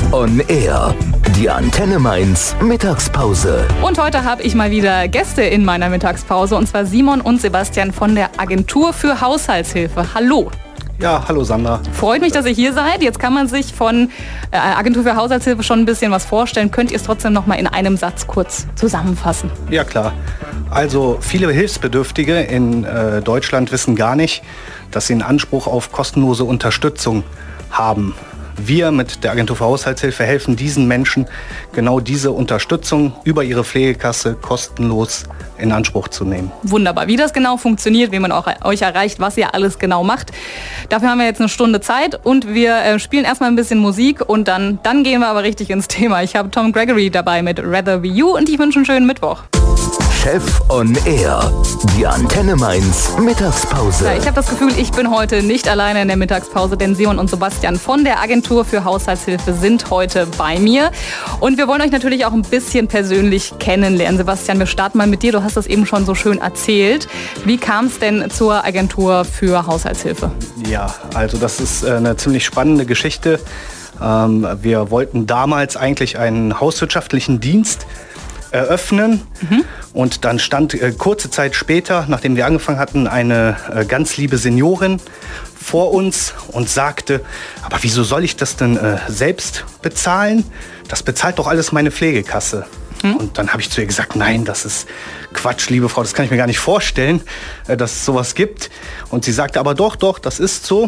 on Air. Die Antenne Mainz Mittagspause. Und heute habe ich mal wieder Gäste in meiner Mittagspause, und zwar Simon und Sebastian von der Agentur für Haushaltshilfe. Hallo. Ja, hallo Sandra. Freut mich, dass ihr hier seid. Jetzt kann man sich von Agentur für Haushaltshilfe schon ein bisschen was vorstellen. Könnt ihr es trotzdem noch mal in einem Satz kurz zusammenfassen? Ja, klar. Also viele Hilfsbedürftige in Deutschland wissen gar nicht, dass sie einen Anspruch auf kostenlose Unterstützung haben. Wir mit der Agentur für Haushaltshilfe helfen diesen Menschen, genau diese Unterstützung über ihre Pflegekasse kostenlos in Anspruch zu nehmen. Wunderbar. Wie das genau funktioniert, wie man auch euch erreicht, was ihr alles genau macht. Dafür haben wir jetzt eine Stunde Zeit und wir spielen erstmal ein bisschen Musik und dann gehen wir aber richtig ins Thema. Ich habe Tom Gregory dabei mit Rather Be You und ich wünsche einen schönen Mittwoch. Chef on Air. Die Antenne Mainz Mittagspause. Ja, ich habe das Gefühl, ich bin heute nicht alleine in der Mittagspause, denn Simon und Sebastian von der Agentur für Haushaltshilfe sind heute bei mir. Und wir wollen euch natürlich auch ein bisschen persönlich kennenlernen. Sebastian, wir starten mal mit dir. Du hast das eben schon so schön erzählt. Wie kam es denn zur Agentur für Haushaltshilfe? Ja, also das ist eine ziemlich spannende Geschichte. Wir wollten damals eigentlich einen hauswirtschaftlichen Dienst eröffnen. Und dann stand kurze Zeit später, nachdem wir angefangen hatten, eine ganz liebe Seniorin vor uns und sagte, aber wieso soll ich das denn selbst bezahlen? Das bezahlt doch alles meine Pflegekasse. Und dann habe ich zu ihr gesagt, nein, das ist Quatsch, liebe Frau, das kann ich mir gar nicht vorstellen, dass es sowas gibt. Und sie sagte, aber doch, das ist so.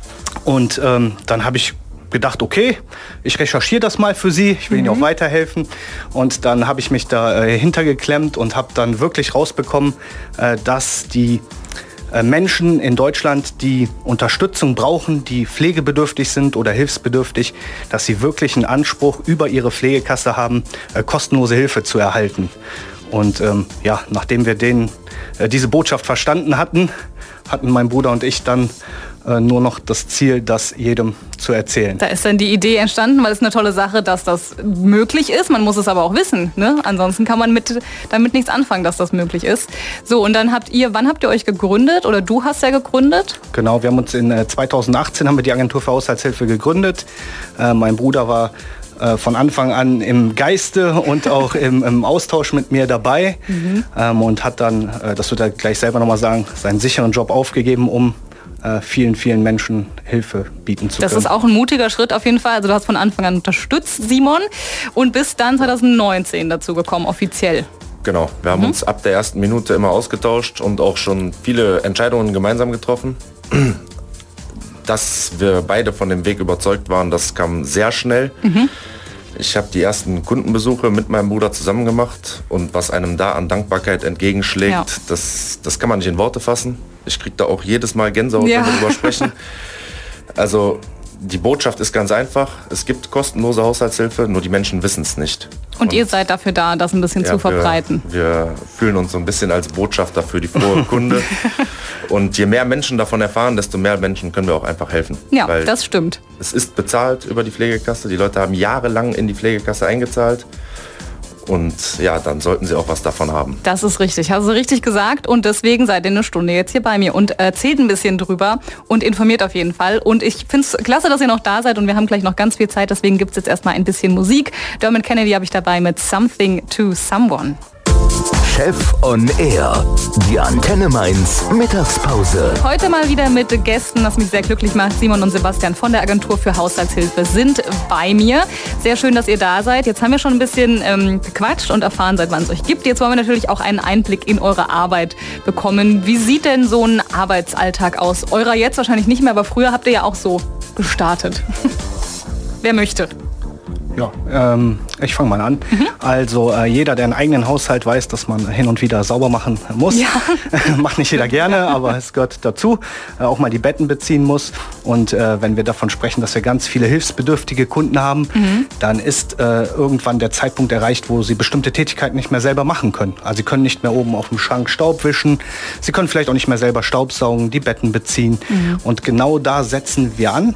Und dann habe ich gedacht, okay, ich recherchiere das mal für Sie, ich will Ihnen auch weiterhelfen. Und dann habe ich mich da hintergeklemmt und habe dann wirklich rausbekommen, dass die Menschen in Deutschland, die Unterstützung brauchen, die pflegebedürftig sind oder hilfsbedürftig, dass sie wirklich einen Anspruch über ihre Pflegekasse haben, kostenlose Hilfe zu erhalten. Und nachdem wir diese Botschaft verstanden hatten mein Bruder und ich dann nur noch das Ziel, das jedem zu erzählen. Da ist dann die Idee entstanden, weil es eine tolle Sache, dass das möglich ist. Man muss es aber auch wissen, ne? Ansonsten kann man damit nichts anfangen, dass das möglich ist. So, und dann wann habt ihr euch gegründet? Oder du hast ja gegründet? Genau, wir haben uns in 2018 haben wir die Agentur für Haushaltshilfe gegründet. Mein Bruder war von Anfang an im Geiste und auch im Austausch mit mir dabei und hat dann, das wird er gleich selber nochmal sagen, seinen sicheren Job aufgegeben, um vielen, vielen Menschen Hilfe bieten zu können. Das ist auch ein mutiger Schritt auf jeden Fall. Also du hast von Anfang an unterstützt, Simon, und bist dann 2019 dazu gekommen, offiziell. Genau, wir haben uns ab der ersten Minute immer ausgetauscht und auch schon viele Entscheidungen gemeinsam getroffen. Dass wir beide von dem Weg überzeugt waren, das kam sehr schnell. Ich habe die ersten Kundenbesuche mit meinem Bruder zusammen gemacht und was einem da an Dankbarkeit entgegenschlägt, das kann man nicht in Worte fassen. Ich kriege da auch jedes Mal Gänsehaut, wenn wir darüber sprechen. Also die Botschaft ist ganz einfach. Es gibt kostenlose Haushaltshilfe, nur die Menschen wissen es nicht. Und ihr seid dafür da, das ein bisschen zu verbreiten. Wir fühlen uns so ein bisschen als Botschafter für die frohe Kunde. Und je mehr Menschen davon erfahren, desto mehr Menschen können wir auch einfach helfen. Ja, weil das stimmt. Es ist bezahlt über die Pflegekasse. Die Leute haben jahrelang in die Pflegekasse eingezahlt. Und ja, dann sollten sie auch was davon haben. Das ist richtig, hast du richtig gesagt. Und deswegen seid ihr eine Stunde jetzt hier bei mir und erzählt ein bisschen drüber und informiert auf jeden Fall. Und ich finde es klasse, dass ihr noch da seid und wir haben gleich noch ganz viel Zeit. Deswegen gibt es jetzt erstmal ein bisschen Musik. Dermot Kennedy habe ich dabei mit Something to Someone. Chef on Air. Die Antenne Mainz Mittagspause. Heute mal wieder mit Gästen, das mich sehr glücklich macht. Simon und Sebastian von der Agentur für Haushaltshilfe sind bei mir. Sehr schön, dass ihr da seid. Jetzt haben wir schon ein bisschen gequatscht und erfahren, seit wann es euch gibt. Jetzt wollen wir natürlich auch einen Einblick in eure Arbeit bekommen. Wie sieht denn so ein Arbeitsalltag aus? Eurer jetzt wahrscheinlich nicht mehr, aber früher habt ihr ja auch so gestartet. Wer möchte? Ja, ich fange mal an. Also jeder, der einen eigenen Haushalt weiß, dass man hin und wieder sauber machen muss. Ja. Macht nicht jeder gerne, aber es gehört dazu. Auch mal die Betten beziehen muss. Und wenn wir davon sprechen, dass wir ganz viele hilfsbedürftige Kunden haben, dann ist irgendwann der Zeitpunkt erreicht, wo sie bestimmte Tätigkeiten nicht mehr selber machen können. Also sie können nicht mehr oben auf dem Schrank Staub wischen. Sie können vielleicht auch nicht mehr selber Staubsaugen, die Betten beziehen. Und genau da setzen wir an.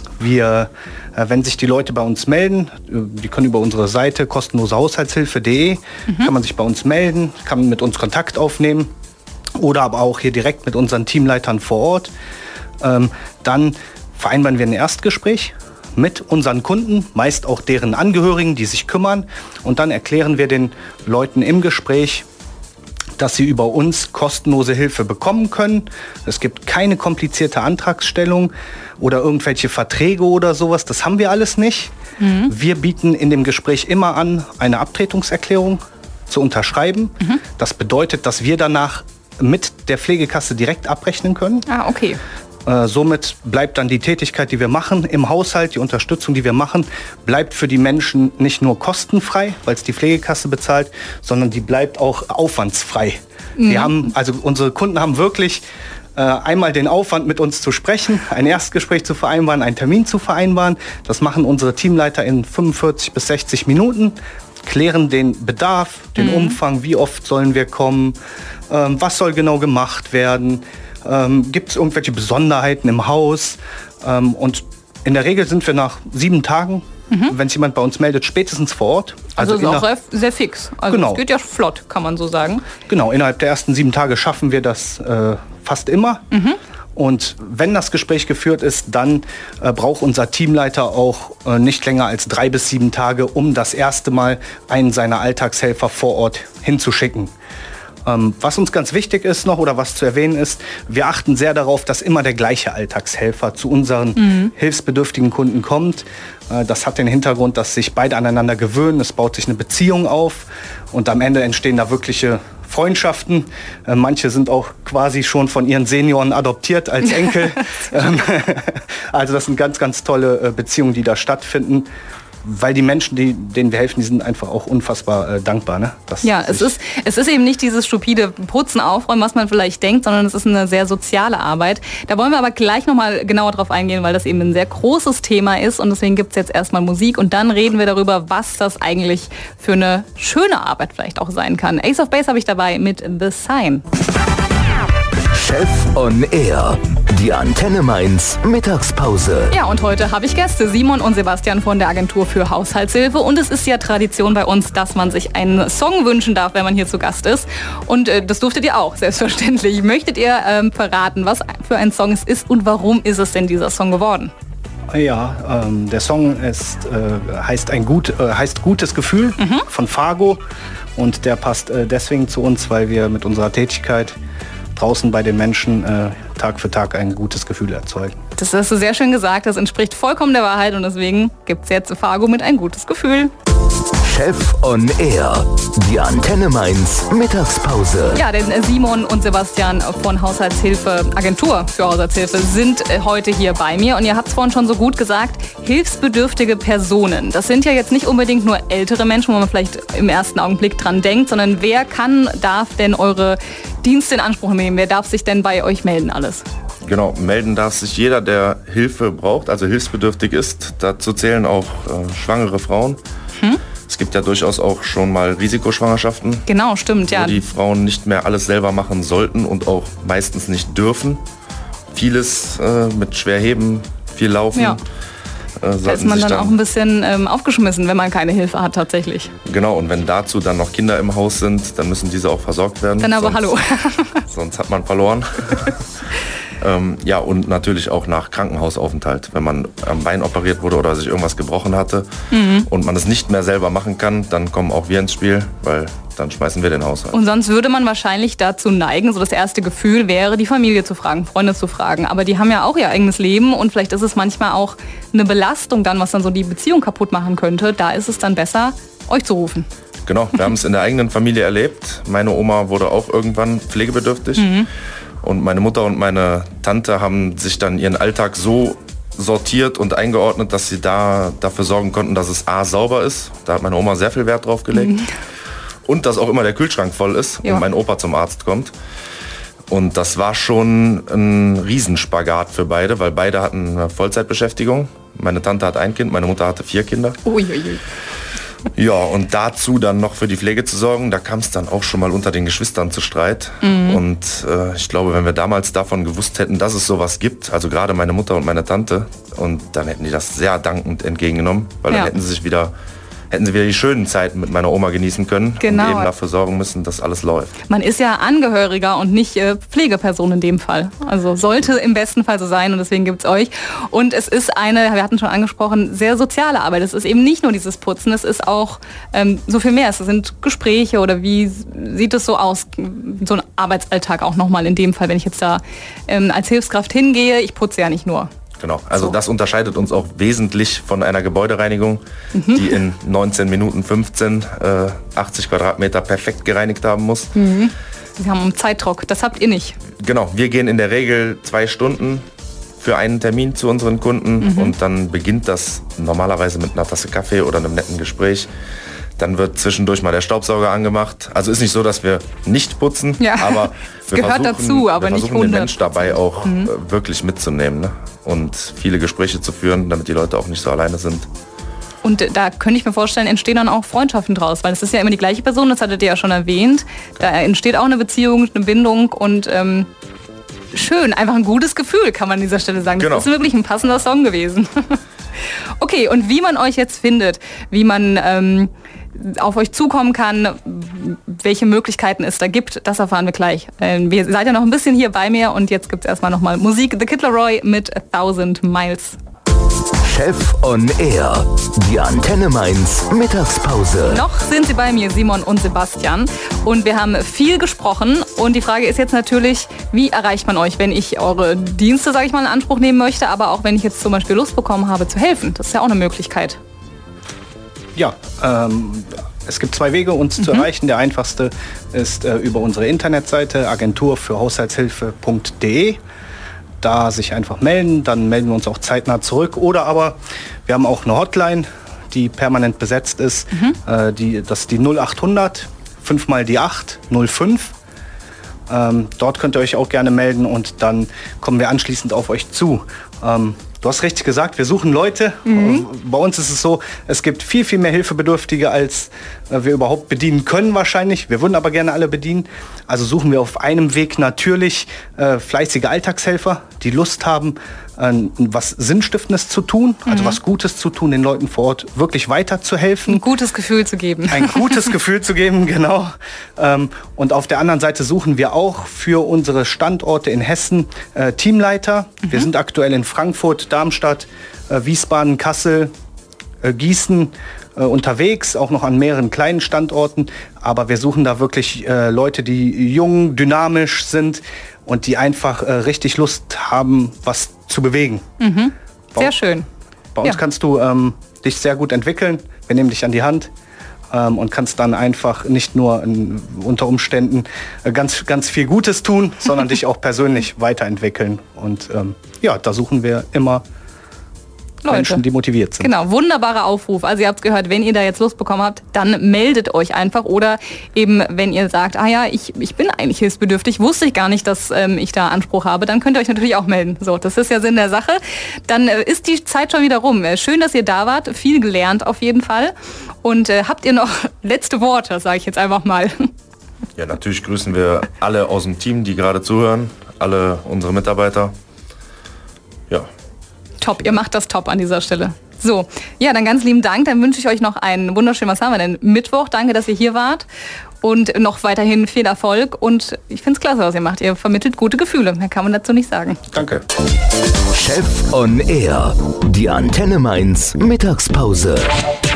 Wenn sich die Leute bei uns melden, die können über unsere Seite kostenlosehaushaltshilfe.de, kann man sich bei uns melden, kann mit uns Kontakt aufnehmen oder aber auch hier direkt mit unseren Teamleitern vor Ort. Dann vereinbaren wir ein Erstgespräch. mit unseren Kunden, meist auch deren Angehörigen, die sich kümmern. Und dann erklären wir den Leuten im Gespräch, dass sie über uns kostenlose Hilfe bekommen können. Es gibt keine komplizierte Antragsstellung oder irgendwelche Verträge oder sowas. Das haben wir alles nicht. Wir bieten in dem Gespräch immer an, eine Abtretungserklärung zu unterschreiben. Das bedeutet, dass wir danach mit der Pflegekasse direkt abrechnen können. Ah, okay. Somit bleibt dann die Tätigkeit, die wir machen im Haushalt, die Unterstützung, die wir machen, bleibt für die Menschen nicht nur kostenfrei, weil es die Pflegekasse bezahlt, sondern die bleibt auch aufwandsfrei. Unsere Kunden haben wirklich einmal den Aufwand, mit uns zu sprechen, ein Erstgespräch zu vereinbaren, einen Termin zu vereinbaren. Das machen unsere Teamleiter in 45 bis 60 Minuten, klären den Bedarf, den Umfang, wie oft sollen wir kommen, was soll genau gemacht werden. Gibt es irgendwelche Besonderheiten im Haus? Und in der Regel sind wir nach 7 Tagen, wenn sich jemand bei uns meldet, spätestens vor Ort. Also ist auch sehr fix. Also genau. Es geht ja flott, kann man so sagen. Genau, innerhalb der ersten 7 Tage schaffen wir das fast immer. Und wenn das Gespräch geführt ist, dann braucht unser Teamleiter auch nicht länger als 3 bis 7 Tage, um das erste Mal einen seiner Alltagshelfer vor Ort hinzuschicken. Was uns ganz wichtig ist noch oder was zu erwähnen ist, wir achten sehr darauf, dass immer der gleiche Alltagshelfer zu unseren hilfsbedürftigen Kunden kommt. Das hat den Hintergrund, dass sich beide aneinander gewöhnen, es baut sich eine Beziehung auf und am Ende entstehen da wirkliche Freundschaften. Manche sind auch quasi schon von ihren Senioren adoptiert als Enkel. Also das sind ganz, ganz tolle Beziehungen, die da stattfinden. Weil die Menschen, denen wir helfen, die sind einfach auch unfassbar dankbar. Ne? Ja, es ist eben nicht dieses stupide Putzen, Aufräumen, was man vielleicht denkt, sondern es ist eine sehr soziale Arbeit. Da wollen wir aber gleich nochmal genauer drauf eingehen, weil das eben ein sehr großes Thema ist und deswegen gibt es jetzt erstmal Musik und dann reden wir darüber, was das eigentlich für eine schöne Arbeit vielleicht auch sein kann. Ace of Base habe ich dabei mit The Sign. Chef on Air. Die Antenne Mainz Mittagspause. Ja, und heute habe ich Gäste, Simon und Sebastian von der Agentur für Haushaltshilfe. Und es ist ja Tradition bei uns, dass man sich einen Song wünschen darf, wenn man hier zu Gast ist. Und das durftet ihr auch, selbstverständlich. Möchtet ihr verraten, was für ein Song es ist und warum ist es denn dieser Song geworden? Ja, der Song heißt Gutes Gefühl von Fargo. Und der passt deswegen zu uns, weil wir mit unserer Tätigkeit draußen bei den Menschen Tag für Tag ein gutes Gefühl erzeugen. Das hast du sehr schön gesagt, das entspricht vollkommen der Wahrheit und deswegen gibt es jetzt Fargo mit ein gutes Gefühl. Chef on Air. Die Antenne Mainz Mittagspause. Ja, denn Simon und Sebastian von Haushaltshilfe, Agentur für Haushaltshilfe, sind heute hier bei mir. Und ihr habt es vorhin schon so gut gesagt, hilfsbedürftige Personen. Das sind ja jetzt nicht unbedingt nur ältere Menschen, wo man vielleicht im ersten Augenblick dran denkt, sondern wer darf denn eure Dienste in Anspruch nehmen? Wer darf sich denn bei euch melden alles? Genau, melden darf sich jeder, der Hilfe braucht, also hilfsbedürftig ist. Dazu zählen auch schwangere Frauen. Es gibt ja durchaus auch schon mal Risikoschwangerschaften. Genau, stimmt, ja. Wo die Frauen nicht mehr alles selber machen sollten und auch meistens nicht dürfen. Vieles mit Schwerheben, viel Laufen. Ja. Da ist man dann auch ein bisschen aufgeschmissen, wenn man keine Hilfe hat tatsächlich. Genau, und wenn dazu dann noch Kinder im Haus sind, dann müssen diese auch versorgt werden. Dann aber hallo. Sonst hat man verloren. Ja, und natürlich auch nach Krankenhausaufenthalt. Wenn man am Bein operiert wurde oder sich irgendwas gebrochen hatte und man es nicht mehr selber machen kann, dann kommen auch wir ins Spiel, weil dann schmeißen wir den Haushalt. Und sonst würde man wahrscheinlich dazu neigen, so das erste Gefühl wäre, die Familie zu fragen, Freunde zu fragen. Aber die haben ja auch ihr eigenes Leben und vielleicht ist es manchmal auch eine Belastung dann, was dann so die Beziehung kaputt machen könnte. Da ist es dann besser, euch zu rufen. Genau, wir haben es in der eigenen Familie erlebt. Meine Oma wurde auch irgendwann pflegebedürftig. Und meine Mutter und meine Tante haben sich dann ihren Alltag so sortiert und eingeordnet, dass sie dafür sorgen konnten, dass es A, sauber ist. Da hat meine Oma sehr viel Wert drauf gelegt. Und dass auch immer der Kühlschrank voll ist und mein Opa zum Arzt kommt. Und das war schon ein Riesenspagat für beide, weil beide hatten eine Vollzeitbeschäftigung. Meine Tante hat ein Kind, meine Mutter hatte 4 Kinder. Uiuiui. Ja, und dazu dann noch für die Pflege zu sorgen, da kam es dann auch schon mal unter den Geschwistern zu Streit. Und ich glaube, wenn wir damals davon gewusst hätten, dass es sowas gibt, also gerade meine Mutter und meine Tante, und dann hätten die das sehr dankend entgegengenommen, weil dann hätten sie sich wieder hätten sie wieder die schönen Zeiten mit meiner Oma genießen können Genau. und eben dafür sorgen müssen, dass alles läuft. Man ist ja Angehöriger und nicht Pflegeperson in dem Fall. Also sollte im besten Fall so sein und deswegen gibt es euch. Und es ist eine, wir hatten schon angesprochen, sehr soziale Arbeit. Es ist eben nicht nur dieses Putzen, es ist auch so viel mehr. Es sind Gespräche oder wie sieht es so aus, so ein Arbeitsalltag auch nochmal in dem Fall, wenn ich jetzt da als Hilfskraft hingehe. Ich putze ja nicht nur. Genau, also So. das unterscheidet uns auch wesentlich von einer Gebäudereinigung, die in 19 Minuten 15 80 Quadratmeter perfekt gereinigt haben muss. Sie haben einen Zeitdruck, das habt ihr nicht. Genau, wir gehen in der Regel 2 Stunden für einen Termin zu unseren Kunden und dann beginnt das normalerweise mit einer Tasse Kaffee oder einem netten Gespräch. Dann wird zwischendurch mal der Staubsauger angemacht. Also ist nicht so, dass wir nicht putzen, Ja, aber es gehört dazu, aber wir nicht versuchen den 100%. Mensch dabei auch wirklich mitzunehmen, ne? Und viele Gespräche zu führen, damit die Leute auch nicht so alleine sind. Und da könnte ich mir vorstellen, entstehen dann auch Freundschaften draus, weil es ist ja immer die gleiche Person, das hattet ihr ja schon erwähnt. Da entsteht auch eine Beziehung, eine Bindung und schön, einfach ein gutes Gefühl, kann man an dieser Stelle sagen. Genau. Das ist wirklich ein passender Song gewesen. Okay, und wie man euch jetzt findet, wie man auf euch zukommen kann, welche Möglichkeiten es da gibt, das erfahren wir gleich. Wir seid ja noch ein bisschen hier bei mir und jetzt gibt es erstmal nochmal Musik. The Kid Laroi mit 1000 Miles. Chef on Air. Die Antenne Mainz Mittagspause. Noch sind sie bei mir, Simon und Sebastian. Und wir haben viel gesprochen. Und die Frage ist jetzt natürlich, wie erreicht man euch, wenn ich eure Dienste, sage ich mal, in Anspruch nehmen möchte, aber auch wenn ich jetzt zum Beispiel Lust bekommen habe zu helfen. Das ist ja auch eine Möglichkeit. Ja, es gibt 2 Wege, uns zu erreichen. Der einfachste ist über unsere Internetseite agenturfürhaushaltshilfe.de. Da sich einfach melden, dann melden wir uns auch zeitnah zurück. Oder aber wir haben auch eine Hotline, die permanent besetzt ist. Das ist die 0800 5 mal die 8 05. Dort könnt ihr euch auch gerne melden und dann kommen wir anschließend auf euch zu. Du hast richtig gesagt, wir suchen Leute. Bei uns ist es so, es gibt viel, viel mehr Hilfebedürftige, als wir überhaupt bedienen können wahrscheinlich. Wir würden aber gerne alle bedienen. Also suchen wir auf einem Weg natürlich fleißige Alltagshelfer, die Lust haben, was Sinnstiftendes zu tun, also was Gutes zu tun, den Leuten vor Ort wirklich weiterzuhelfen. Ein gutes Gefühl zu geben. Ein gutes Gefühl zu geben, genau. Und auf der anderen Seite suchen wir auch für unsere Standorte in Hessen Teamleiter. Wir sind aktuell in Frankfurt, Darmstadt, Wiesbaden, Kassel, Gießen unterwegs, auch noch an mehreren kleinen Standorten. Aber wir suchen da wirklich Leute, die jung, dynamisch sind und die einfach richtig Lust haben, was zu bewegen. Sehr schön. Bei uns Ja. kannst du dich sehr gut entwickeln. Wir nehmen dich an die Hand und kannst dann einfach nicht nur unter Umständen ganz, ganz viel Gutes tun, sondern dich auch persönlich weiterentwickeln. Und ja, da suchen wir immer Menschen, die motiviert sind. Genau, wunderbarer Aufruf. Also ihr habt es gehört, wenn ihr da jetzt Lust bekommen habt, dann meldet euch einfach. Oder eben, wenn ihr sagt, ah ja, ich bin eigentlich hilfsbedürftig, wusste ich gar nicht, dass ich da Anspruch habe, dann könnt ihr euch natürlich auch melden. So, das ist ja Sinn der Sache. Dann ist die Zeit schon wieder rum. Schön, dass ihr da wart, viel gelernt auf jeden Fall. Und habt ihr noch letzte Worte, sage ich jetzt einfach mal. Ja, natürlich grüßen wir alle aus dem Team, die gerade zuhören, alle unsere Mitarbeiter. Ja. Top, ihr macht das top an dieser Stelle. So, ja, dann ganz lieben Dank. Dann wünsche ich euch noch einen wunderschönen, was haben wir denn? Mittwoch. Danke, dass ihr hier wart. Und noch weiterhin viel Erfolg. Und ich finde es klasse, was ihr macht. Ihr vermittelt gute Gefühle. Mehr kann man dazu nicht sagen. Danke. Chef on Air. Die Antenne Mainz Mittagspause.